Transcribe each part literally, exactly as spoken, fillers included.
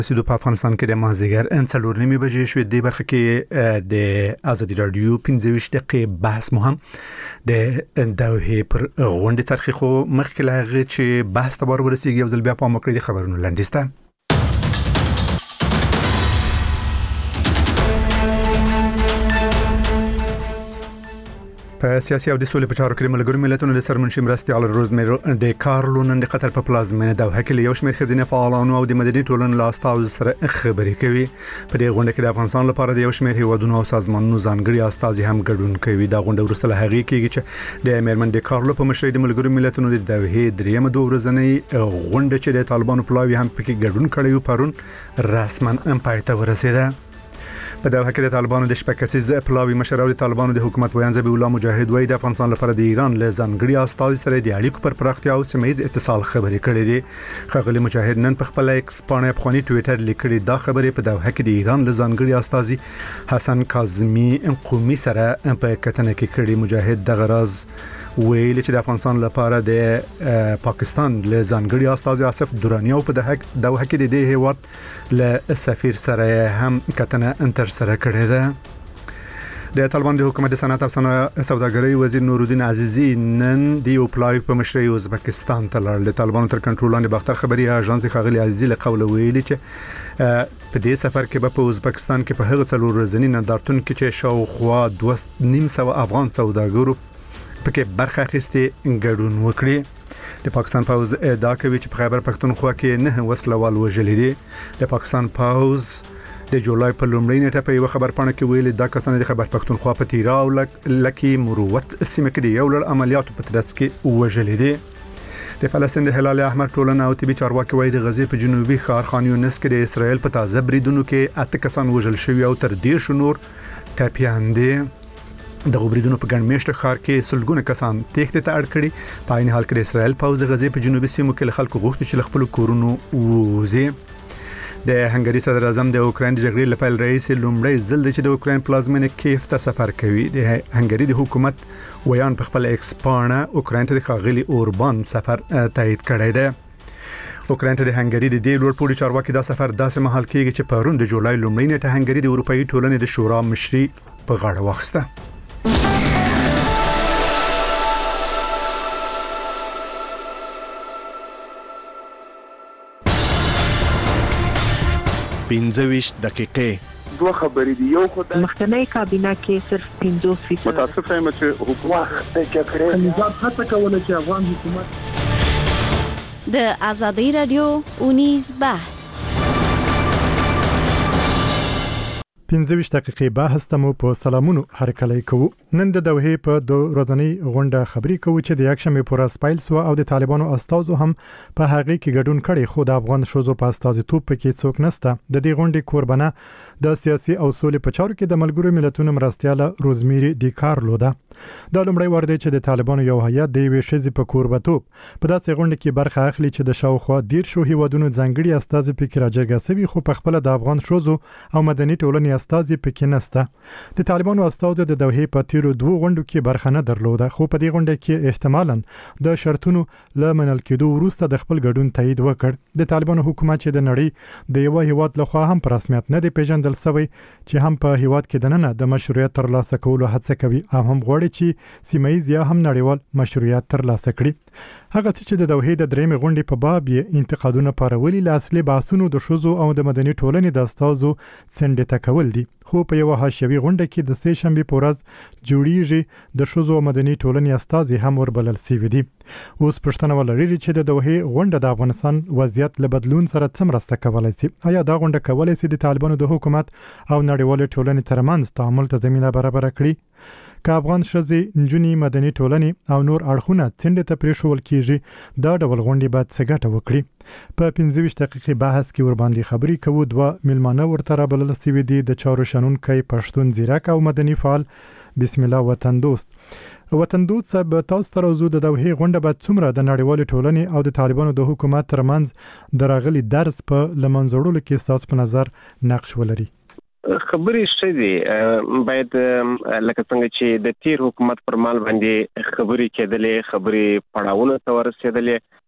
سیدو په افغانستان کې د مازدیګر ان څلور نیمې بجې شوې د برخه کې د ازادي رادیو پنځه ویشت دقیقې بحث مهم د دوه پر غونډې ترخی خو مخکې لاغه چې بحث ته ورسیږي یو ځل بیا په مکرې خبرونه لاندېسته په سیاسي او د سولې په چارو کې ملګرو ملتونو د سرمنشي مرستيال روزمیر د کارلو نن د قطر په پلازمینه دوحه کې یو شمېر خزینه فعالانو او د مدني ټولنې له استازو سره خبرې کوي په دې غونډه کې د افغانستان لپاره د یو شمېر هیوادونو او سازمانونو ځانګړي استازي هم ګډون کوي دا غونډه وروسته له هغې کېږي چې د میرمن د کارلو په مشرۍ د ملګرو ملتونو د دوحه دریمه دوه ورځنۍ غونډه چې د طالبانو پلاوی هم پکې ګډون کړی و پرون رسما ام پای ته ورسېده په دوحه کې د طالبانو د شپږکسیز پلاوی مشر او د طالبانو د حکومت ویان ذبیح الله مجاهد وای د افغانستان لپاره د ایران له ځانګړي استازي سره د اړیکو پر پراختیا او سیمه‌ییز اتصال خبرې کړې دي خغلی مجاهد نن په خپل ایکس باندې په خونی ټوئیټر لیکلي دا خبرې په دوحه کې د ایران له ځانګړي استازي حسن کاظمی قومي سره په کتنه کې کړي مجاهد د غرض ویل چې د افغانستان لپاره د پاکستان له ځانګړي استازي آصف درانی او په دوحه کې د دې هیواد له سفیر سره هم کتنه انتر سره کړی ده د طالبان د حکومت صنعت او سوداګرۍ وزیر نور الدین عزیزی نن د یو پلاوی په مشرۍ ازبکستان ته لاړ د طالبانو تر کنټرول لاندې باختر خبري اژانس خغلی عزیزی له قوله ویلي چې په دې سفر کې په ازبکستان کې په هغه څلور ورځې نندارتون کې چې شاوخوا دوه نیم سو افغان سوداګرو پکې برخه اخیستې ګډون وکړي د پاکستان پوز ادعا کوي چې په خیبر پختونخوا کې نه وسلوال وژل دي د پاکستان پوز د جولای په لومړۍ نیټه په یو خبر پاڼه کې ویل دا کسان د خیبر پختونخوا په تیرا او لکه مروت سیمه کې یو لړ عملیاتو په ترڅ کې وژل دي د فلسطین د هلال احمر ټولنه او طبي چارواکي وایي د غزې په جنوبي ښار خان یونس کې د اسرائیل په تازه بریدونو کې اته کسان وژل شوي او تر دې شنور ټاپیان دي د غوبریدونو په ګڼ میشته ښار کې سلګونه کسان تېښتې ته اړ کړي په عین حال کې د اسرائیل پوځ د غزې په جنوبي سیمو کې خلکو غوښتي چې خپل کورونو ووځي د هنګری صدر اعظم د اوکراین د جګړې لپاره رئیس لومړی ځل چې د اوکراین پلازمینه کیف ته سفر کوي د هنګری د حکومت ویان په خپل ایکس باندې اوکراین ته د خاغلی اوربان سفر تایید کړی دی اوکراین ته د هنګری د دې لوړ پوړي چارواکي دا سفر داسې مهال کېږي چې پرون د جولای لومړۍ نیټه هنګری د اروپאי ټولنې د شورا مشري په غاړه واخیسته پنځه ویشت دقیقې دوه خبرې دي یو خو د مخکنی کابینه کې صرف پنځوس فیصد متاسفه یم چې حکومت د جګړې نظام هڅه کوله چې افغان حکومت د ازادي رادیو اونیز بحث پنځه ویشت دقیقې بحث ته مو په سلامونو هرکلی کوو نن د دوحې په دوه ورځنۍ غونډه خبري کوو چې د یکشنبه پر ورځ پیل شو او د طالبانو استازو هم په هغه کې ګډون کړي خو د افغان شوزو په استازیتوب پکې څوک نسته د دې غونډې کوربنه د سیاسي او سولې په چارو کې د ملګرو ملتونو مرستيال روزمیر دی کارلو ده د لومړی ور دی چې د طالبانو یو هیئت د یوې شذې په کوربتوب په داسې غونډه کې برخه اخلي چې د شاوخوا ډیر شو هیوادونو ځانګړي استازي پکې راجګه سوي خو په خپل د افغان شوزو او مدني ټولنې استازي پکې نسته د طالبانو استازو د دوحې په تیرو دوه غونډو کې برخه نه درلوده خو په دې غونډه کې احتمالاً د شرطونو له منل کېدو وروسته د خپل ګډون تایید وکړ د طالبانو حکومت چې د نړۍ د یو هیواد لخوا هم پر رسمیت نه دی پیژندل شوی چې هم په هیواد کې د نن د مشروعیت ترلاسه کولو هڅه کوي او هم غواړي چې سیمه‌ییز یا هم نړیوال مشروعیت ترلاسه کړي هغه چې د دوحې د درېمې غونډې په باب یې انتقادونه پارولي له اصلي بحثونو د شوزو او د مدني ټولنې د استازو څنډې ته کول دي خو په یو حاشیوي غونډه کې د سه شنبه په ورځ جوړیږي د شوزو او مدني ټولنې استازي هم وربلل سوي دي اوس پښتنه ولري چې د دوحې غونډه د افغانستان وضعیت له بدلون سره څومره مرسته کولای شي آیا دا غونډه کولای شي د طالبانو د حکومت او نړیوال ټولنې ترمنځ تعامل ته زمينه برابر کړي که افغان شذې نجونی مدني ټولنې او نور اړخونه څنډه ته پریښول کیږي دا ډول غونډې باید څه ګټه وکړي په پنځه ویشت دقیقې بحث کې ور باندې خبري کوو دوه ملمانه ورته رابلل سوي دي د چارو شنونکي پښتون زیرک او مدني فعال بسم الله وطن دوست وطن دوست صاحب تاسو تر اوسه د دوحې غونډه بعد څومره د نړیوال ټولنې او د طالبانو د حکومت ترمنځ دراغلي درس په لمنځوړلو کې تاسو په نظر نقش ولري خبرې شې باید لکه څنګه چې د تیر حکومت پر مال باندې خبرې کېدلې خبرې پړاوونه ته ورسېدلې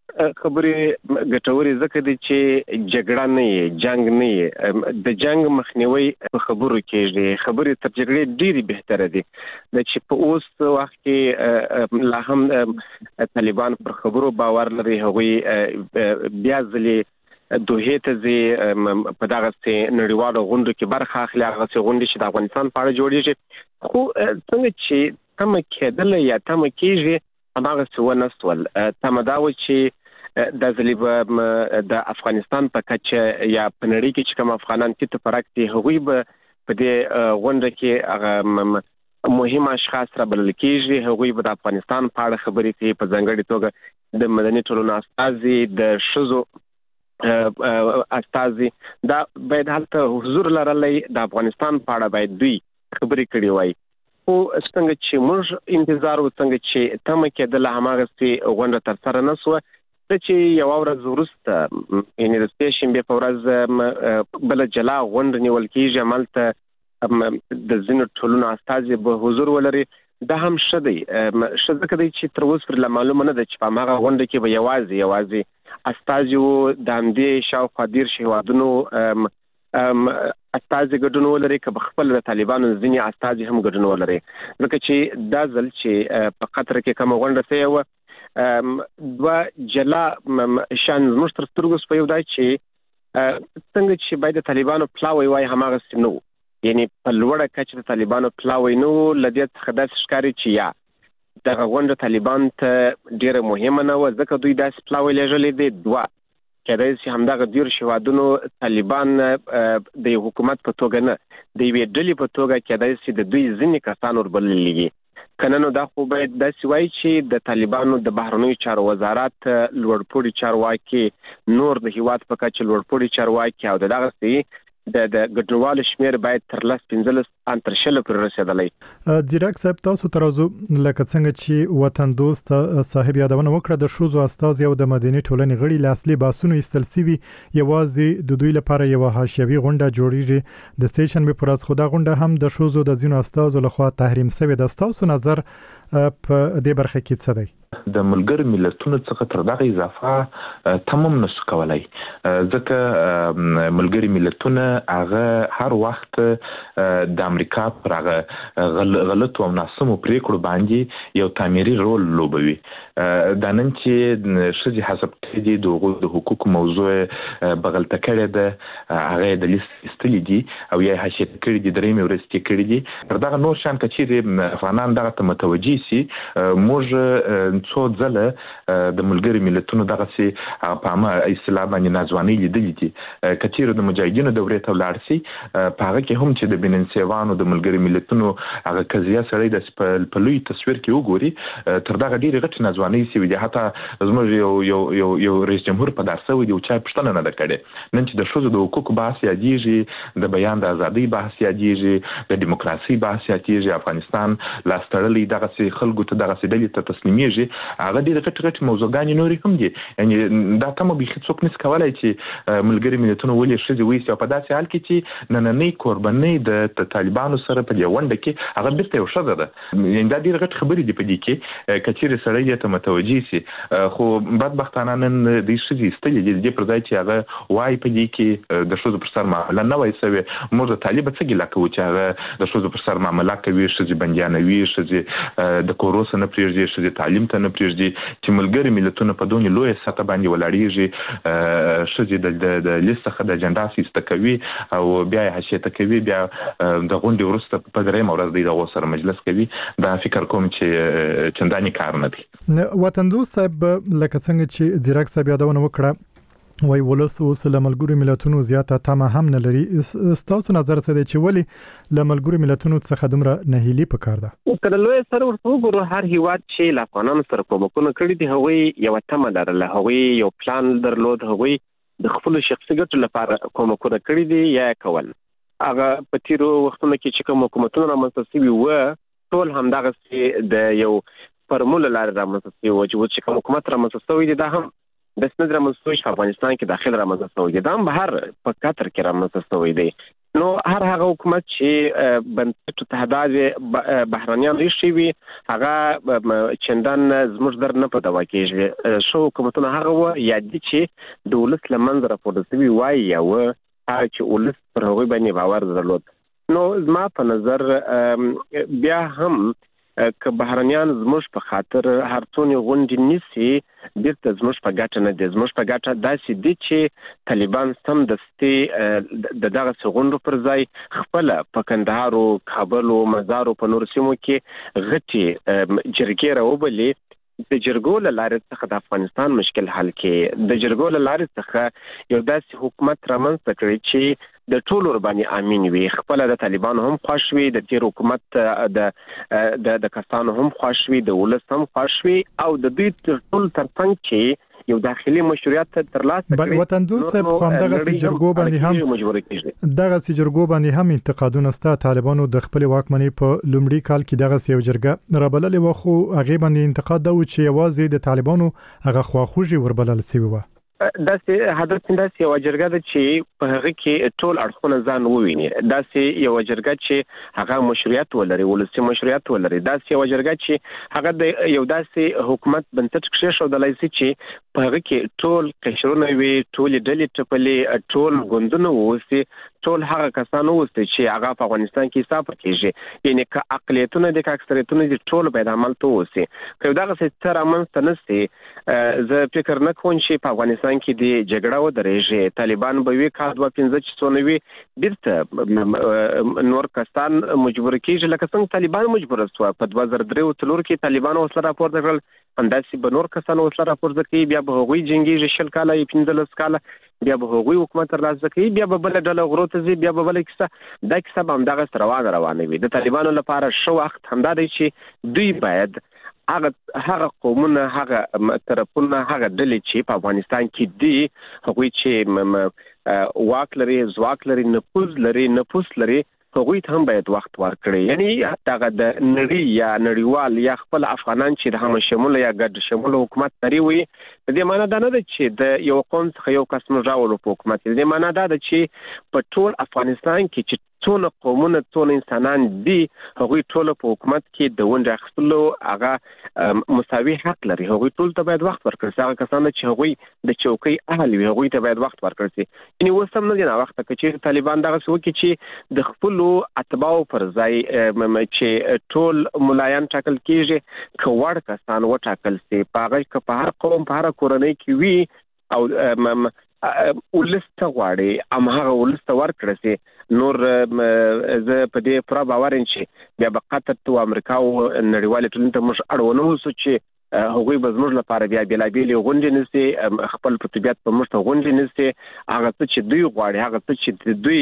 خبرې ګټورې ځکه دي چې جګړه نه وي، جنگ نه وي. د جنگ مخنیوي په خبرو کېږي. خبرې تر جګړې ډېرې بهتره دي. د چې په اوس وخت کې لا هم طالبان پر خبرو باور لري. هغوی بیا ځلې دوحې ته ځي، په دغسې نړیوالو غونډو کې برخه اخلي، هغسې غونډې چې د افغانستان په اړه جوړېږي. خو څنګه چې تمه کېدله یا تمه کېږي هماغسې ونه سول. تمه دا وه چې دا ځلې به د افغانستان په کچه یا په نړۍ کې چې کوم افغانان تیت پرک دي هغوی به په دې غونډه کې هغه مهم اشخاص را بلل کېږي. هغوی به د افغانستان په اړه خبرې کوي، په ځانګړې توګه د مدني ټولنو استازي، د ښځو استازي. دا باید هلته حضور لرلی، د افغانستان په اړه باید دوی خبرې کړې وای. خو څنګه چې موږ انتظار و، څنګه چې تمه کېدله هماغسې غونډه ترسره نه سوه. چې یوه ورځ وروسته یعنې د سې شنبې په ورځ بله جلا غونډه نیول کېږي، هملته د ځینو ټولنو استازي به حضور ولري. دا هم ښه دی. ښه ځکه دی چې تر اوسه پورې لا معلومه نه ده چې په هماغه غونډه کې به یوازې یوازې استازي وو د همدې شاوخوا دېرش هېوادونو استازي ګډون ولري، که به خپل د طالبانو ځینې استازي هم ګډون ولري. ځکه چې دا ځل چې په قطر کې کومه غونډه شوې وه، دوه جلا شان زموږ تر سترګو سپیو دی چې څنګه چې باید د طالبانو پلاوی وای هماغسې نه و. یعنې په لوړه کچه د طالبانو پلاوی نه و. له دې څخه داسې ښکاري چې یا دغه غونډه طالبان ته ډېره مهمه نه وه، ځکه دوی داسې پلاوی لېږلی دی. دوه کېدای شي همدغه دېرش هېوادونو طالبان د یو حکومت په توګه نه، د یوې ډلې په توګه کېدای شي د دوی ځینې کسان وربللي وي. که نه نو دا خو باید داسې وایي چې د طالبانو د بهرنیو چارو وزارت لوړپوړي چارواکي، نور د هېواد په کچه لوړپوړي چارواکي او د دغسې د د ګډونوالو شمېر باید تر لس پنځلس ان تر شلو پورې رسېدلی. ځیرک صاحب، تاسو تر اوسه لکه څنګه چې وطن دوست صاحب یادونه وکړه، د ښځو استازي او د مدني ټولنې غړي له اصلي بحثونو ایستل سوي، یوازې د دوی لپاره یوه حاشیوي غونډه جوړیږي د سې شنبې په ورځ. خو دا غونډه هم د ښځو د ځینو استازو لخوا تحریم سوې ده. ستاسو نظر په دې برخه کې څه دی؟ د ملګرو ملتونو څخه تر دغه اضافه تمام نشو کولای، ځکه ملګري ملتونه هغه هر وخت د امریکا پر هغه غلطو او ناسمو پریکړو باندې یو تعمیري رول لوبوي. دا نن چې ښځې حسب کړي دي د هغوی د حقوقو موضوع بغلته کړې ده، هغه د لیست ایستلي دي او یا یې حاشیه کړي دي، درېیمې ورځې کې کړي دي. تر دغه نور شیان که چیرې افغانان دغه ته متوجه سي، موږ څو ځله د ملګري ملتونو دغسې په عامه اصطلاح باندې ناځوانۍ لیدلي دي. که چیرې د مجاهدینو دورې ته ولاړ سي، په هغه کې هم چې د بیننسیوانو د ملګري ملتونو هغه قضیه سړی داسې په لوی تصویر کې وګوري، تر دغه ډېرې غټې ناځوانۍ سوي دي. حتی زموږ یو یو یو یو رئیس جمهور په دار سوی دی او چا یې پوښتنه نه ده کړې. نن چې د ښځو د حقوقو بحث یادېږي، د بیان د ازادۍ بحث یادېږي، د ډیموکراسۍ بحث یادېږي، افغانستان لاس تړلی دغسې خلکو ته دغسې ډلې ته تسلیمیږي، هغه ډېرې غټې غټې موضوعګانې نورې هم دي. یعنې دا تمه بیخي څوک نشي کولی چې ملګري ملتونه ولې ښځې ویسي، او په داسې حال کې چې نننۍ کوربنۍ د طالبانو سره په دې غونډه کې هغه بېرته یو ښځه ده. یعنې دا ډېرې غټې خبرې دي په دې کې، که چیرې سړی دې ته متوجه سي. خو بدبختانه نن دوی ښځې ایستلې دي، د دې پر ځای چې هغه وایي په دې کې د ښځو پر سر معامله نه وای سوې. موږ د طالبه څه ګیله کوو چې هغه د ښځو پر سر معامله کوي، ښځې بندیانوي، ښځې د کورو څخه نه پرېږدي، ښځې تعلیم ته نه پرېږدي، چې ملګري ملتونه په دونې لویه سطح باندې ولاړېږي، ښځې د لیست څخه د اجنډا ایسته کوي او بیا یې حاشیه کوي، بیا د غونډې وروسته په درېیمه ورځ دوی د هغو سره مجلس کوي. دا فکر کوم چې چندانې کار نه دی. وطن دوست صاحب، لکه څنګه چې ځیرک صاحب یادونه وکړه، وای ولس اوس له ملګرو ملتونو زیاته تمه هم نه لري. ستاسو نظر څه دی چې ولې له ملګرو ملتونو څخه دومره نهیلي پکار ده؟ که له لویه سره ورته وګورو، هر هېواد چې له افغانانو سره کومکونه کړي دي هغوی یوه تمه لرله، هغوی یو پلان درلود، هغوی د خپلو شخصي ګټو لپاره کومکونه کړي دي یا یې کول. هغه په تېرو وختونو کې چې کوم حکومتونه رامنځته شوي وه، ټول همدغسې د یو فورمول له لارې رامنځته شوي وو چې کوم حکومت رامنځته شوی دی، دا هم داسې نه رامنځته شوی چې په افغانستان کې داخل رامنځته شوی دی، دا هم بهر په قطر کې رامنځته شوی دی. نو هر هغه حکومت چې بنسټ تهداد بهرانيان ریشي وي هغه چندان زموږ در نه په دوا کېږي شو حکومتونه هغه و یادي چې د ولس لمنځ راپورته شوي وای یا و هغه چې ولس پر هغوی باندې باور درلود. نو زما په نظر بیا هم که بهرانيان زموږ په خاطر هر څونې غونډې نیسي بیرته زموږ په ګټه نه دي. زموږ په ګټه داسې دي چې طالبان سمدستي د دغسې غونډو پر ځای خپله په کندهار او کابل او مزار او په نورو سیمو کې غټې جرګې راوبلي. د جرګو له لارې څخه د افغانستان مشکل حل کې د جرګو له لارې څخه یو داسې حکومت رامنځته کړي چې د ټولو باندې امین وي. خپل د طالبانو هم خوښ وي، د تیر حکومت د د کسانو هم خوښ وي، د ولس هم خوښ وي او د دوی ټول ترڅنګ چې یو داخلي مشروعیت ترلاسه کړي. وطن دوست صاحب خو همدغه جرګو باندې هم دغه جرګو باندې هم انتقادونه ستا طالبانو د خپل واکمنۍ په لومړي کال کې دغه یو جرګه رابللې و خو هغه باندې انتقاد دا و چې یوازې د طالبانو هغه خواخوږي وربلل شوی و. داسې هدف داسې یو جرګه ده چې په هغه کې ټول اړخونه ځان وویني. داسې یو جرګه چې هغه مشروعیت ولري، ولسي مشروعیت ولري. داسې یو جرګه چې هغه د یو داسې حکومت بنسټ کېښودلی شي چې په هغه کې ټول قشرونه وي، ټولې ډلې ټپلې، ټول ګوندونه واوسي، ټول هغه کسان واوسي چې هغه په افغانستان کې حساب کېږي. یعنې که اقلیتونه دي که اکثریتونه دي ټول باید عملته واوسي. که یو دغسې څه رامنځته نه شي زه فکر نه کوم چې په افغانستان کې د جګړه ودرېږي. طالبان به وي کال دوه پنځه چې څونه وي بیرته نور کسان مجبور کېږي لکه څنګه طالبان مجبور شوه په دوه زره درې او څلور کې طالبان وسله راپورته کړل، همداسې به نور کسان وسله راپورته کوي، بیا به هغوی جنګېږي شل کاله یا پنځلس کاله، بیا به هغوی حکومت ترلاسه کوي، بیا به بله ډله غرو ته ځي، بیا به بله کیسه. دا کیسه به همدغسې روانه روانه وي. د طالبانو لپاره ښه وخت همدا دی چې دوی باید هغه هغه قومونه، هغه طرفونه، هغه ډلې چې په افغانستان کې دي، هغوی چې واک لري، ځواک لري، نفوذ لري، نفوذ لري، هغوی ته هم باید وخت ورکړي. یعنی دغه د نړۍ یا نړیوال یا خپل افغانان چې د هم شموله یا ګډ شموله حکومت لري وي، د دې معنا دا نه ده چې د یو قوم څخه یو کس موږ راولو په حکومت. د دې معنا دا ده چې په ټول افغانستان کې چې څونه قومونه څونه انسانان دي هغوی ټول په حکومت کې د ونډې اخیستلو هغه مساوي حق لري. هغوی ټول ته باید وخت ورکړل شي. هغه کسان چې هغوی د چوکۍ اهل وي هغوی ته باید وخت ورکړل شي. یعنې اوس هم نه دی ناوخته که چېرې طالبان دغسې وکړي چې د خپلو اتباعو پر ځای چې ټول ملایان ټاکل کېږي که وړ کسان وټاکل شي، په هغه که په هر قوم په هره کورنۍ کې وي او ولس ته غواړي هماغه ولس ته ورکړه شي. نور زه په دې پوره باور یم چې بیا به قطر ته او امریکا او نړیوالې ټولنې ته موږ اړ ونه اوسو چې هغوی به زموږ لپاره بیا بېلابېلې غونډې نیسي، خپل په طبیعت په موږ ته غونډې نیسي. هغه څه چې دوی غواړي، هغه څه چې دوی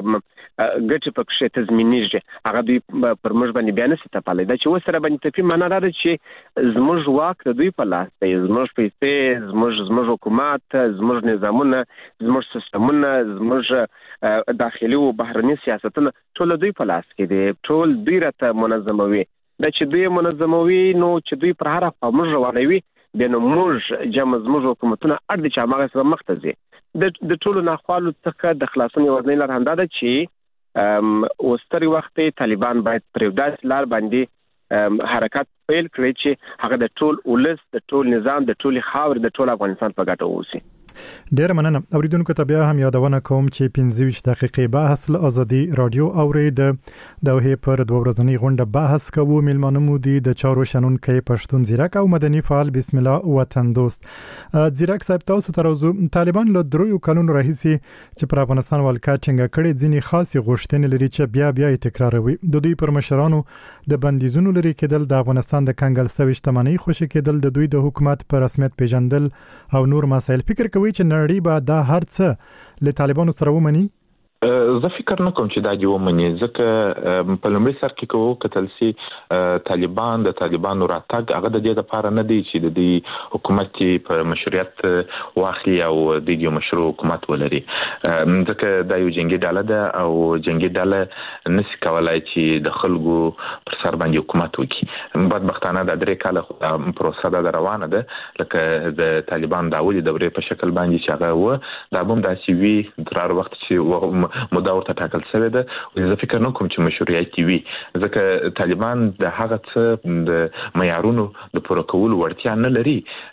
ګټې پکښې تضمینېږي، هغه دوی پر موږ باندې بیا نشي تپلی. دا چې اوس سره باندې تپي معنا دا ده چې زموږ واک د دوی په لاس دی، زموږ پیسې، زموږ زموږ حکومت، زموږ نظامونه، زموږ سیستمونه، زموږ داخلي او بهرني سیاستونه ټول دوی په لاس کې دي، ټول دوی راته منظموي. دا چې دوی منظموي نو چې دوی پر هره خوا موږ روانوي، بیا نو موږ جمع زموږ حکومتونه اړ دي چې هماغسې به مخته ځي. د ټولو ناخوالو څخه د خلاصون یوازینۍ لار همدا ده چې اوس تر وخته طالبان باید پر یو داسې لار باندې حرکت پیل کړي چې هغه د ټول ولس، د ټول نظام، د ټولې خاورې، د ټول افغانستان په ګټه واوسي. ډیر مننه. اوریدونکو ته بیا هم یادونه کوم چې پنځه ویشت دقیقې بحث له ازادي رادیو اورید. د دوه پر دوه ورځنی غونډه بحث کوو. میلمانه مو دي د چارو شنونکي پښتون زیرک او مدني فعال بسم الله وطن دوست. زیرک صاحب تاسو تر اوسه طالبان له دریو کلونو راهیسي چې پر افغانستان ولکا څنګه کړي ځینی خاصه غوښتنې لري چې بیا بیا تکراروي. د دوی پر مشرانو د بندیزونو لري کېدل، د افغانستان د کنګل سوي شتمنۍ خوشي کېدل، د دوی د حکومت پر رسمیت پیژندل او نور مسایل. فکر کوي چې نړۍ به دا هر څه له طالبانو سره ومني؟ زه فکر نه کوم چې دا دی ومني، ځکه په لومړي سر کې کوو کتل سي طالبان د طالبانو راتګ هغه د دې لپاره نه دی چې د دې حکومت په مشروعیت واخلي او د دې مشروع حکومت ولري، ځکه دا یو جنگي ډله ده او جنگي ډله نشي کولای چې د خلکو پر سر باندې حکومت وکړي. بدبختانه د درې کاله پروسه ده روانه ده، لکه د طالبان د اولي دورې په شکل باندې چې هغه و دا هم داسې وي تر وخت چې موده ورته ټاکل شوې ده. زه فکر نه کوم چې مشروعیت وي، ځکه طالبان د هغه څه د معیارونو د پوره کولو وړتیا نه لري.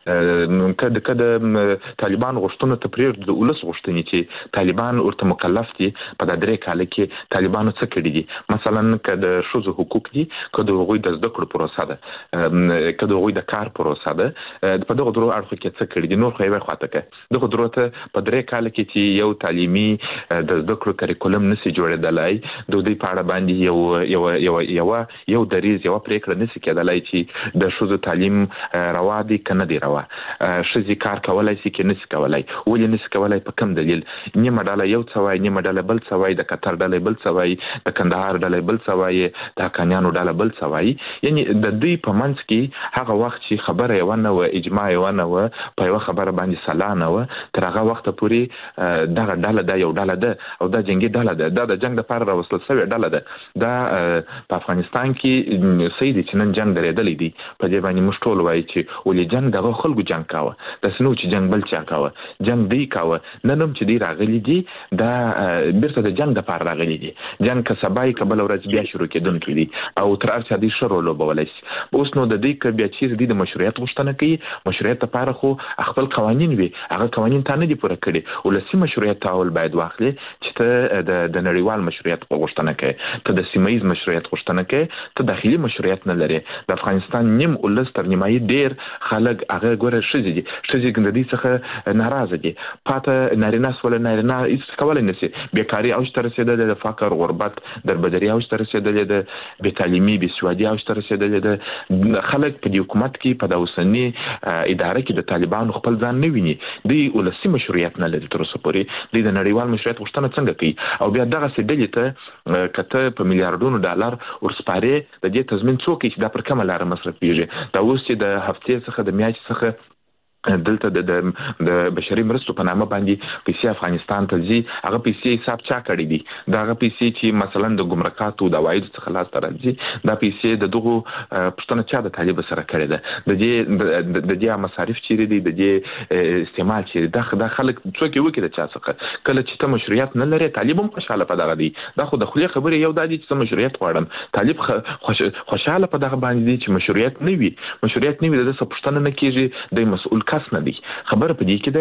کله کله طالبان غوښتنه ته پرېږدي د ولس غوښتنې چې طالبان ورته مکلف دي په د درې کال کې طالبانو څه کړي دي. مثلا که د ښځو حقوق دي، که د هغوی د زده کړو پروسه ده، که د هغوی د کار پروسه ده، په دغه درو اړخو کې څه کړي دي. نور خو یې خواته کې دغه درو ته په درې کال کې چې یو تعلیمي د زده کړو کریکولم نسی جوړېدلای، د دوی په اړه باندې یو یو یو یو یو دریز یو پریکړه نسی کېدلای چې د ښځو تعلیم روا دي کنه دی روا، ښځې کار کولای شي کې نسی کولای، ولې نسی کولای، په کوم دلیل. نیمه ډله یو څه وایي، نیمه ډله بل څه وایي، د قطر ډله بل څه وایي، د کندهار ډله بل څه وایي، د حقانیانو ډله بل څه وایي. یعنی د دوی په منځ کې هغه وخت چې خبره یو نه و، اجماع یو نه و، په یو خبره باندې سلا نه و، تر هغه وخت پورې دغه ډله ده یو ډله ده او دا جنگي ډله ده، دا د جنگ لپاره راوستل شوې ډله ده. دا په افغانستان کې صحیح دي چې نن جنگ درېدلی دی. په دې باندې موږ ټول وایي چې ولې جنگ دغه خلکو جنگ کاوه، داسې نه و چې جنگ بل چا کاوه، جنگ دی کاوه. نن هم چې دی راغلي دي دا بیرته د جنگ لپاره راغلي دي. جنگ که سبا یې که بله ورځ بیا شروع کېدونکی دی او تر هر څه دوی ښه رول لوبولی شي. اوس نو د دوی که بیا چیرې دوی د مشروعیت غوښتنه کوي، مشروعیت لپاره خو خپل قوانین وي، هغه قوانین تا نه دي پوره کړي. ولسي مشروعیت تاول باید واخلي چې ته د نړیوال مشروعیت غوښتنه کوي، ته د سیمه ییز مشروعیت غوښتنه کوي، ته داخلي مشروعیت نه لري. د افغانستان نیم ولس تر نیمایي ډېر خلک هغه ګوره ښځې دي، ښځې د دې څخه ناراضه دي. پاته نارینه سوله نارینه هېڅ کولی نه شي. بیکاري اوج ته رسېدلې ده، فقر، غربت، دربدري اوج ته رسېدلې ده، بې تعلیمي بې سوادي اوج ته رسېدلې ده. خلک په دې حکومت کې په د اوسني اداره کې د طالبانو خپل ځان نه ویني. دوی ولسي مشروعیت نه لري تر اوسه پورې. دوی د نړیوال مشروعیت غوښتنه څنګه کوي؟ او بیا دغسې ډلې ته که ته په میلیارډونو ډالر ورسپارې، د دې تضمین څوک کوي چې دا پر کومه لاره مصرفېږي؟ دا اوس چې د هفتې څخه د میاشتې څخه دلته د د بشري مرستو په نامه باندې پیسې افغانستان ته ځي، هغه پیسې حساب چا کړی دي؟ دا هغه پیسې چې مثلا د ګمرکاتو د عوایدو څخه لاسته راځي، دا پیسې د دغو پوښتنه چا د طالب سره کړې ده؟ د دې د دې مصارف چیرې دي؟ د دې استعمال چیرې ده؟ دا خلک څوک یې وکړي د چا څخه؟ کله چې ته مشروعیت نه لرې، طالب هم خوشحاله په دغه دی. دا خو د خولې خبرې یو دا دي چې زه مشروعیت غواړم. طالب خوشحاله په دغه باندې دی چې مشروعیت نه وي. مشروعیت نه وي، د ده څه پوښتنه نه کېږي، دی مسؤل کس نه دی. خبره په دې کې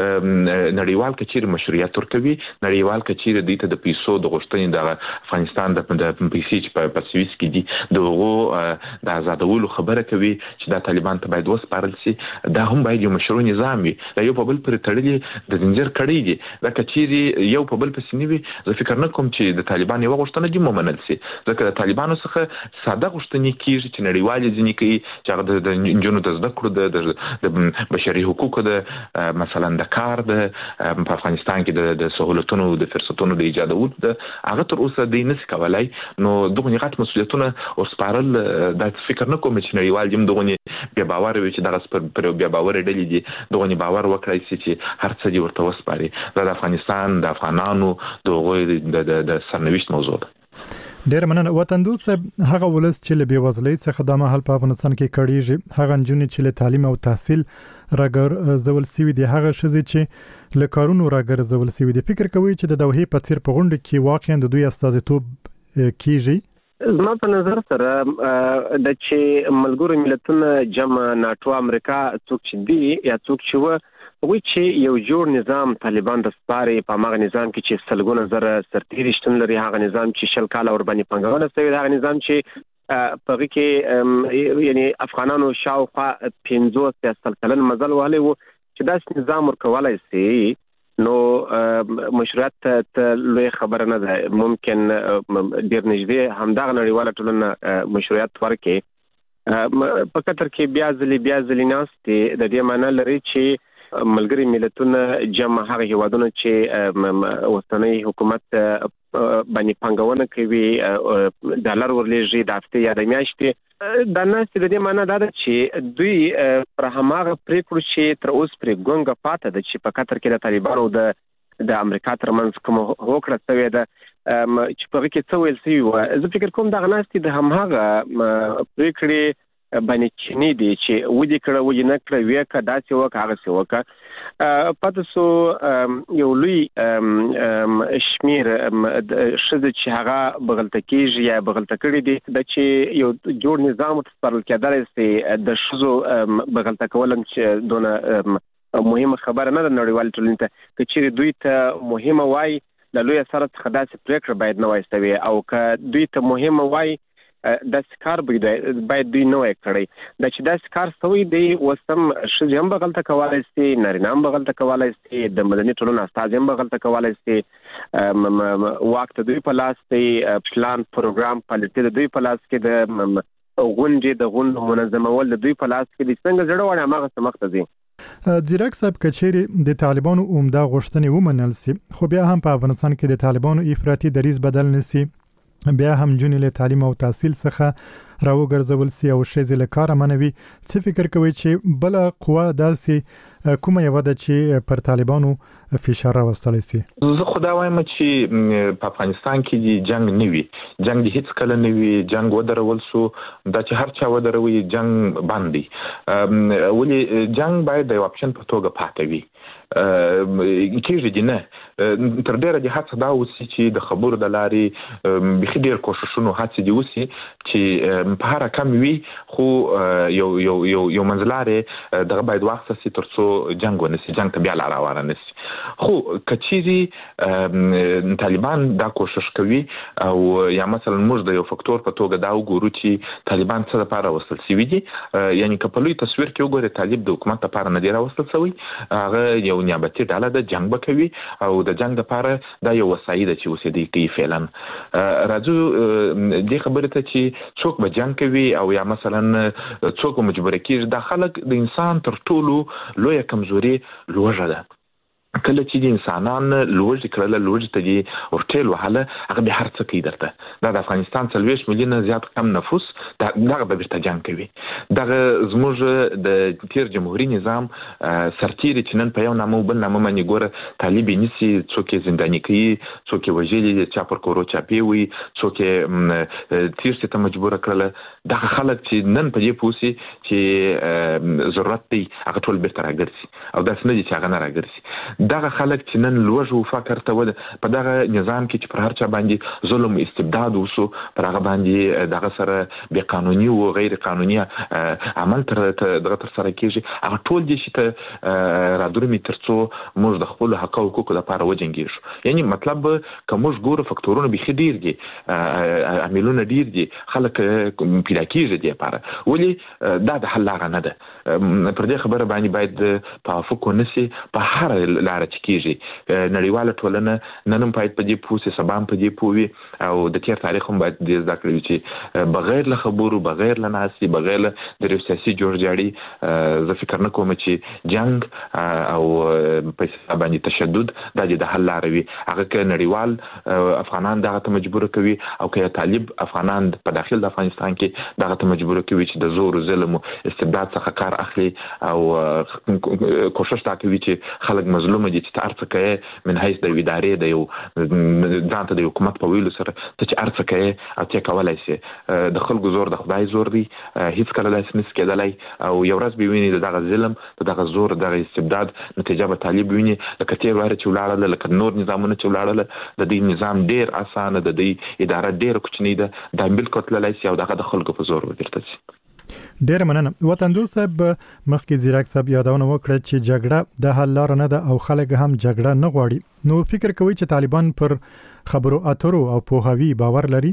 ده نړیوال کچیر مشروعیت ورکوي، نړیوال کچیر دوی ته د پیسو د غوښتنې د افغانستان د پیسې چې په سویس کې دي د هغو د آزادولو خبره کوي چې دا طالبان ته باید وسپارل شي. دا هم باید یو مشروع نظام وي، دا یو په بل پورې تړلي د زنجیر کړۍ دي. دا کچیر یو په بل پسې نه وي، زه فکر نه کوم چې د طالبان یوه غوښتنه دې ومنل شي، ځکه د طالبانو څخه ساده غوښتنې کېږي چې نړیوال یې ځینې کوي چې هغه د نجونو د زده کړو د بشري حقوقو د مثلا د کار د په افغانستان کې د سہولتونو د فرصتونو د ایجادولو د هغه تر اوسه دی نشي کولای. نو دغه غټ مسؤلیتونه ورسپارل د فکر نه کوم چې نړیوال یم دغه بیا باور وي چې دغه پر بیا باور ډلې دي دغه باور وکړي چې هر څه دی ورته وسپاري. دا د افغانستان د افغانانو دغه د سرنوشت موضوع ده. ډیر مننه وطن دوست صاحب. هغه ولس چې له بیوزلۍ څخه د مهال په افغانستان کې کړيږي، هغه نجونې چې له تعلیم او تحصیل راګر زول سوي دي، هغه ښځې چې له کارونو راګر زول سوي دي، فکر کوي چې د دوحې په څیر په غونډه کې واقعا د دوی استازیتوب کیږي؟ زما په نظر سره د چې ملګرو ملتونو جمع ناتو امریکا څوک چې دی یا څوک چې و وی چې یو جوړ نظام طالبان د سپاري په هغه نظام کې چې سلګونه زره سرتیري شتون لري، هغه نظام چې شل کاله ور باندې پنګونه شوی، هغه نظام چې په هغه کې یعنی افغانانو شاوخوا پنځوس یا سل کلن مزل وهلی وو چې دا نظام ورکولای شي. نو مشروعیت ته لوی خبره نه ده، ممکن ډیر نږدې همدغه نړیواله ټولنه مشروعیت ورکړي. په قطر کې بیا ځلې بیا ځلې ناستې د دې معنی لري چې ملګري ملتونه جمع هغه هیوادونه چې اوسنۍ حکومت باندې پنګونه کوي ډالر ورلېږي د هفتې یا د میاشتې، دا ناستې د دې معنی دا ده چې دوی پر هماغه پرېکړو چې تر اوس پرې ګونګه پاته ده چې په قطر کې د طالبانو د د امریکا ترمنځ کومه هوکړه شوې ده چې په هغه کې څه ویل شوي وه. زه فکر کوم دغه ناستې د هماغه پرېکړې باندې چینی دي چې ودی کړه ودی نه کړه وی کا داسې وک هغه څه وک پته سو یو لوی شمیر شذ چې هغه بغلته کیږي یا بغلته کړي دي د چې یو جوړ نظام تسپارل کېدل سي د شذو بغلته کولم چې دونه مهمه خبره نه د نړیوال ټولنې ته چې دوی ته مهمه وای د لوی سره خداسي پریکړه باید نه وایستوي او که دوی ته مهمه وای د سکار باید دوی نه وای کړی د چې د سکار سوی دی وسم شذ هم بغلته کولای سي نارینه هم بغلته کولای سي د مدني ټولنې استاد هم بغلته کولای سي وخت دوی په لاس دی پلان پروګرام پالیسي د دوی په لاس کې د غونډې د غونډو منظمول د دوی په لاس کې د څنګه جوړول هغه سمخته دي. ځیرک صاحب کچېری د طالبانو عمده غوښتنې ومنل سي خو بیا هم په افغانستان کې د طالبانو افراطي دریځ بدل نسی بیا هم جنې له تعلیم او تحصیل څخه راوګرځول سي او ښځې له کاره منوي. څه فکر کوي چې بل قوا داسې کومه یو ده چې پر طالبانو فشار راوستلی سي؟ زه خو دا وایم چې په افغانستان کې جنگ نه وي، جنگ هیڅ کله نه وي، جنگ ودرول سو دا چې هر چا ودروي جنگ باندې ولې جنگ باید د اپشن په توګه پاتې وي کېږي دي نه تر ډیره د هڅه دا وسی چې د خبرو د لارې بخي ډیر کوششونو هڅه دی وسی چې په هر کم وي خو یو یو یو یو منځلاره دغه باید وخت سي ترڅو جنگ ونسي جنگ ته بیا لار روانه نسي. خو کچېری طالبان دا کوشش کوي او یا مثلا موږ د یو فکتور په توګه دا وګورو چې طالبان څه لپاره وصل سوي دي یعنی کپلوي تصویر کې وګورئ طالب د حکومت لپاره نه دی راوستل سوی هغه یو نیابتي ډله د جنگ بکوي او د جنگ لپاره دا یو وسایل چې اوسېدي کوي فعلا راځو د خبرې ته چې څوک به جنگ کوي او یا مثلا څوک مجبور کیږي د خلک د انسان تر ټولو لوی کمزوري لوږه ده. کله چې د انسانان لوږ کړل لوږ ته دي ورټل وهله هغه به هر څه کوي درته دا د افغانستان څلويش مليون زیات کم نفوس دا دغه به ورته جنگ کوي دغه زموږ د تیر جمهوریت نظام سرتیری چې نن په یو نامو بل نامو باندې ګوره طالب نيسي څوک زنداني کوي څوک وژلي چا پر کورو چاپی وي څوک تیر ته مجبور کړل دغه خلک چې نن په دې پوسي چې ضرورت دی هغه ټول به تر راګرسي او داس نه دي چې هغه نه راګرسي دغه خلک چې نن لوږ او فقر ته ود په دغه نظام کې چې پر هر چا باندې ظلم استبداد وسو پر هغه باندې دغه سره به قانوني او غیر قانوني عمل تر دغه تر سره کېږي هغه ټول دي چې ته را درمي ترڅو موږ د خپل حق او حقوق لپاره وجنګیږو یعنی مطلب کوم ګوره فکتورونه به خډیر دي عاملونه ډیر دي خلک پیدا کېږي دي لپاره ولی دا د حل لاره نه ده پر دې خبره باندې باید توافق ونسي په هر لار چې کېږي نړیواله ټولنه نن هم باید په دې پوسي سبا هم په دې پوي او د تیر تاریخ هم باید دې زده کړی چې بغیر له خبرو بغیر له ناسي بغیر له د سیاسي جوړجاړي زه فکر نه کوم چې جنگ او په حساب باندې تشدد د حل لار وي هغه ک نړیوال افغانان دغه ته مجبور کوي او که طالب افغانان په داخل د افغانستان کې دغه ته مجبور کوي چې د زور ظلم او استبداد څخه کار اخلي او کوشش تا کوي چې خلک مظلوم دي چې ارڅ کوي من حیث د ادارې د یو ځانته د حکومت په ویلو سره ته چې ارڅ کوي او چې کولای شي د خلکو زور د خدای زور دی هیڅ کله داسې نس کېدلای او یو ورځ به ویني دغه ظلم دغه زور دغه استبداد نتیجه به طالب ویني لکه تیر واره چې ولاړل لکه نور نظامونه چې ولاړل د دې نظام ډیر اسانه د دې اداره ډیر کوچنی ده د بالکل تللای شي او دغه د خلکو په زور ورته شي. ډیر مننه وطندوس صاحب مخکې زیرک صاحب یادونه وکړه چې جګړه د حل لار نه ده او خلک هم جګړه نه غواړي نو فکر کوي چې طالبان پر خبرو اترو او پوهاوی باور لري؟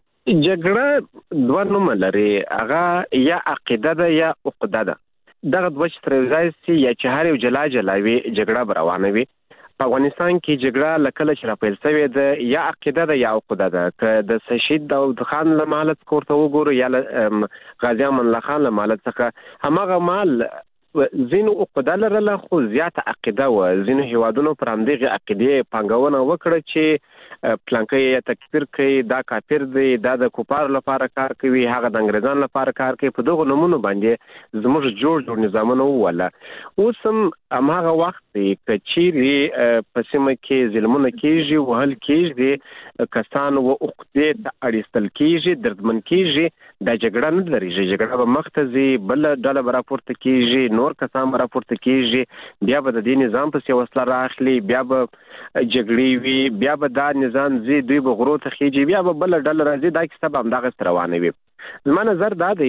جګړه دوه نومه لري هغه یا عقیده ده یا عقده ده دغه دوه چې تر ځای سي یا چې هر یو جلا جلاوي جګړه روانه وي په افغانستان کې جګړه لکه چې راپیل شوې ده یا عقیده ده یا عقده ده که د شهید داود خان له مالت کوړته وګورو یا غازی امان الله خان له مالت څخه همغه مال زینو عقده لرله خو زیاته عقیده و زینو هیوادونو پر همدغه عقیده پنګونه وکړه چې پلانکې تکفیر کوي دا کافر دی دا د کوپار لپاره کار کوي هغه د انګريزان لپاره کار کوي په دغه نمونه باندې زموږ جوړ جوړ نظامونه ولا اوس هم هغه وخت دی کچيري په سیمه کې ظلمونه کیږي وهل کیږي کسان و عقدې ته اړیستل کیږي دردمن کیږي د جګړه نه لري جګړه به مختزي بل ډله راپورته کیږي نور کسان راپورته کیږي بیا به د دې نظام په سیاست راخلي بیا به جګړې وي بیا به دا نظام زی دوی به غرو ته خيږي بیا به بل ډله راځي دا کیسه به همدغه روانه وي زما نظر دا دی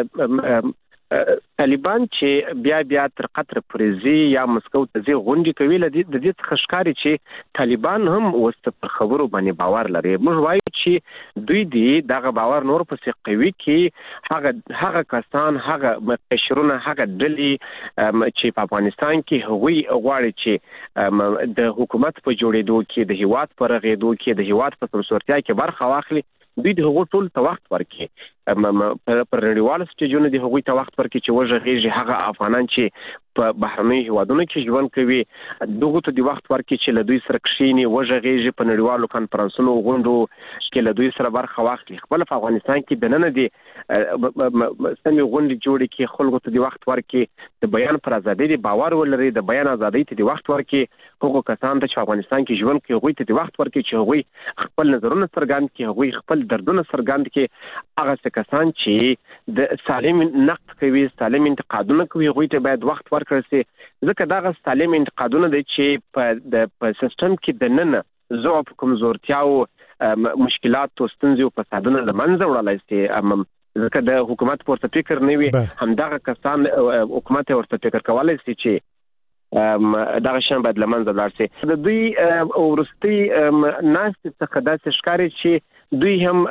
طالبان چې بیا بیا تر قطر پرزي یا مسکو ته زی غونډې کوي د دې څخه ښکاري چې طالبان هم وست پر خبرو باندې باور لري موږ وایو چې دوی دی دغه باور نور پسې قوي کې هغه هغه کسان هغه قشرونه هغه ډلې چې په افغانستان کې هغوی غواړي چې د حکومت په جوړېدو کې د هیواد پر غېدو کې د هیواد په سمسورتیا کې برخه واخلي دوی د هغو ټول ته وخت ورکړي پر نړیوال سټیجونو د هغوی ته وخت ورکړي چې وژغېږي هغه افغانان چې په بهرنۍ هیوادونو کې ژوند کوي دغه ته د وخت ورکړي چې له دوی سره کښینی وژغېږي په نړیوالو کانفرنسونو غونډو کې له دوی سره برخه واخلي خپل په افغانستان کې د نن دي سمې غونډې جوړې کې خلکو ته د وخت ورکړي د بیان پر ازادۍ د باور ولري د بیان ازادۍ ته د وخت ورکړي هغو کسان ته چې افغانستان کې ژوند کوي هغوی ته د وخت ورکړي چې هغوی خپل نظرونه څرګند کړي هغوی خپل دردونه څرګند کړي هغه کسان چې د سالم نقد کوي سالم انتقادونه کوي هغوی ته باید وخت ورکړل شي ځکه دا سالم انتقادونه دي چې په د په سیستم کې د نن ضعف کمزورتیاو مشکلات او ستونزې او فسادونه لمنځه وړلای شي ځکه د حکومت پورته فکر نه وي همدغه کسان حکومت ورته فکر کولای شي چې دغه شان باید لمنځه لاړ شي د دوی ورستي ناست څخه داسې ښکاري چې دوی هم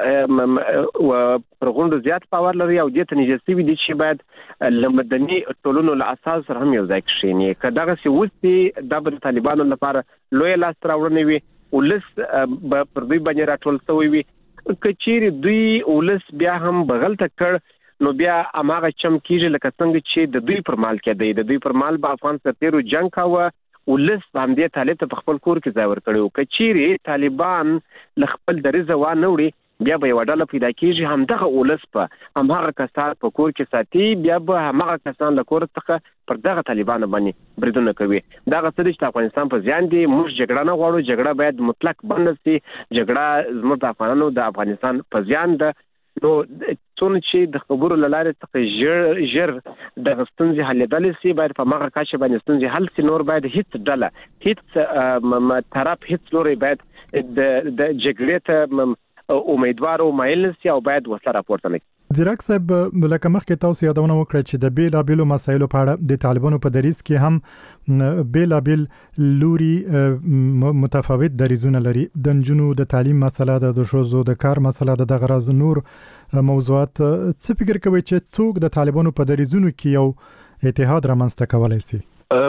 پر غونډو زیات باور لري او دې ته نږدې شوي دي چې باید له مدني ټولنو له اساس سره هم یو ځای کښېني که دغسې وسي دا به د طالبانو لپاره لویه لاسته راوړنې وي ولس به پر دوی باندې راټول شوی وي که چیرې دوی ولس بیا هم بغلته کړ نو بیا اماغه چم کیږي لکه څنګه چې د دوی پر مال کې دی د دوی پر مال به افغان سرتیرو جنگ کاوه ولس باندې طالب ته خپل کور کې ځای ورکړو که چیرې طالبان ل خپل دریزه و نه وړي بیا به وډاله پیدا کیږي همدغه ولس په همغه کسان په کور کې ساتي بیا به همغه کسان له کور څخه پر دغه طالبان باندې بریدونه کوي دا غوښتل چې افغانستان په ځان دی موږ جګړه نه غواړو جګړه باید مطلق بند شي جګړه زموږ د افغانانو د افغانستان په ځان ده نو څونه چې د خبرو لاره څخه ژر ژر د ستونزې حلېدل شي باید په ماغه کاشه باندې ستونزې حل شي نور باید هیڅ ډله هیڅ طرف هیڅ لوري باید د د جګړې ته امیدوار او مایل نشي او باید وسله راپورته نه زیرک صاحب لکه مخکې تاسو یادونه وکړه چې د بیلابیلو مسایلو په اړه د طالبانو په دریځ کې هم بیلابیل لوري متفاوت دریځونه لري د نجونو د تعلیم مسله ده د ښځو د کار مسله ده د غرض نور موضوعات څه فکر کوي چې څوک د طالبانو په دریځونو کې یو اتحاد رامنځته کولای شي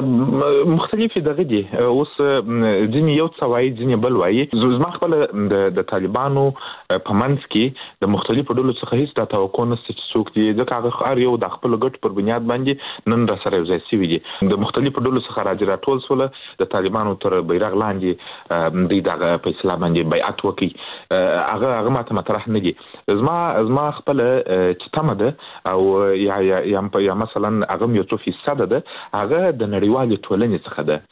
مختلف دغه دي اوس ځینې یو څه وایي ځینې بل وایي زما خپل د طالبانو په منځ کې د مختلفو ډلو څخه هیڅ د توقع نشته چې څوک دي ځکه هغه هر یو د خپل ګټ پر بنیاد باندې نن را سره یوځای شوي دي د مختلفو ډلو څخه راځي راټول سول د طالبانو تر بیرغ لاندې د دغه په اسلام باندې بیعت وکړي هغه هغه ماته مطرح نه دي زما زما خپل چې تمه ده او یا یا یا مثلا هغه یو څه فیصد ده هغه د نړیوالې ټولنې څخه ده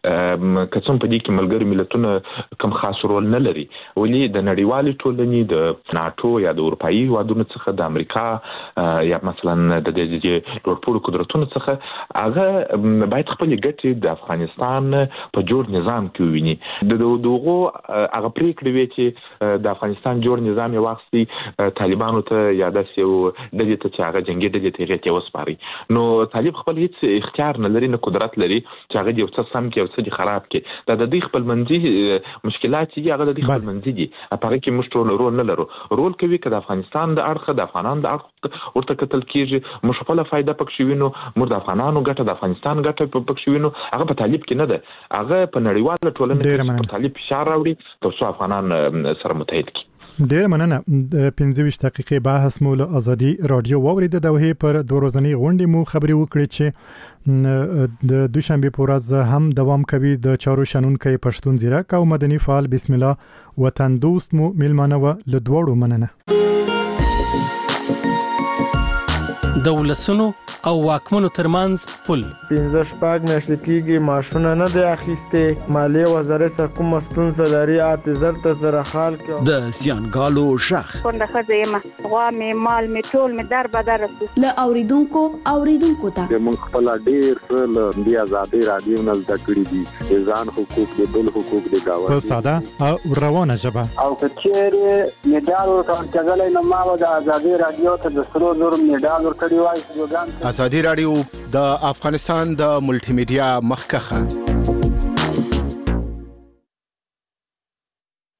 که څوم په دې کې ملګری ملتونه کوم خاص رول نه لري ولې د نړیوالې ټولنې د ناتو یا د اروپאי هیوادونو څخه د امریکا یا مثلا د دې لوړپوړو قدرتونو څخه هغه باید خپل ګټې د افغانستان په جوړ نظام کې وویني د دغه هغه پریکړې وی چې د افغانستان جوړ نظام یې واخلي طالبانو ته یا داسې یو ډلې ته چې هغه جنگي ډلې ته یې وسپاري نو طالب خپل هیڅ اختیار نه لري نه قدرت لري چې هغه یو څه سم کې او څه خراب کې دا د دې خپل منځي مشکلات چې هغه د دې خپل منځي دي په هغه کې موږ رول نه لرو رول کوي چې د افغانستان د اړخ د افغانانو د اړخ ورته کتل کیږي موږ خپل فائدہ پکښ وینو موږ د افغانانو ګټه د افغانستان ګټه پکښ وینو هغه په طالب کې نه ده هغه په نړیواله ټولنه کې په طالب فشار راوړي ترڅو افغانان سره متحد کړي ډیر مننه پنځه ویشت دقیقې بحث مو له ازادي رادیو واورید د دوه پر دوه ورځنی غونډې مو خبري وکړې چې د دوشنبه په ورځ هم دوام کوي د چارو شنونکو پښتون زیرک او مدني فعال بسم الله وطن دوست مو ملمنه و له دوړو مننه د ولسونو او واکمنو ترمنځ پل. پنځه شپږ میاشتې کېږي ماشونه نه دی اخیستې. مالیې وزارت سره کومه ستونزه لري اته زر ته زره خال کې د زیانګالو شخ کونډه ښځه یم، غوا مې مال مې ټول مې در بدر رسو. له اوریدونکو اوریدونکو ته موږ خپل ډیر څه له دې آزادۍ راډیو نه زده کړي دي، د ځان حقوق د بل حقوق د گاونډي په ساده او روانه ژبه. او کچېرې میډال ورکړل کېدلای نو ما د آزادۍ راډیو ته د سرو زرو میډال ورکړی وای. ازادي رادیو د افغانستان د ملټي میډیا مخکخه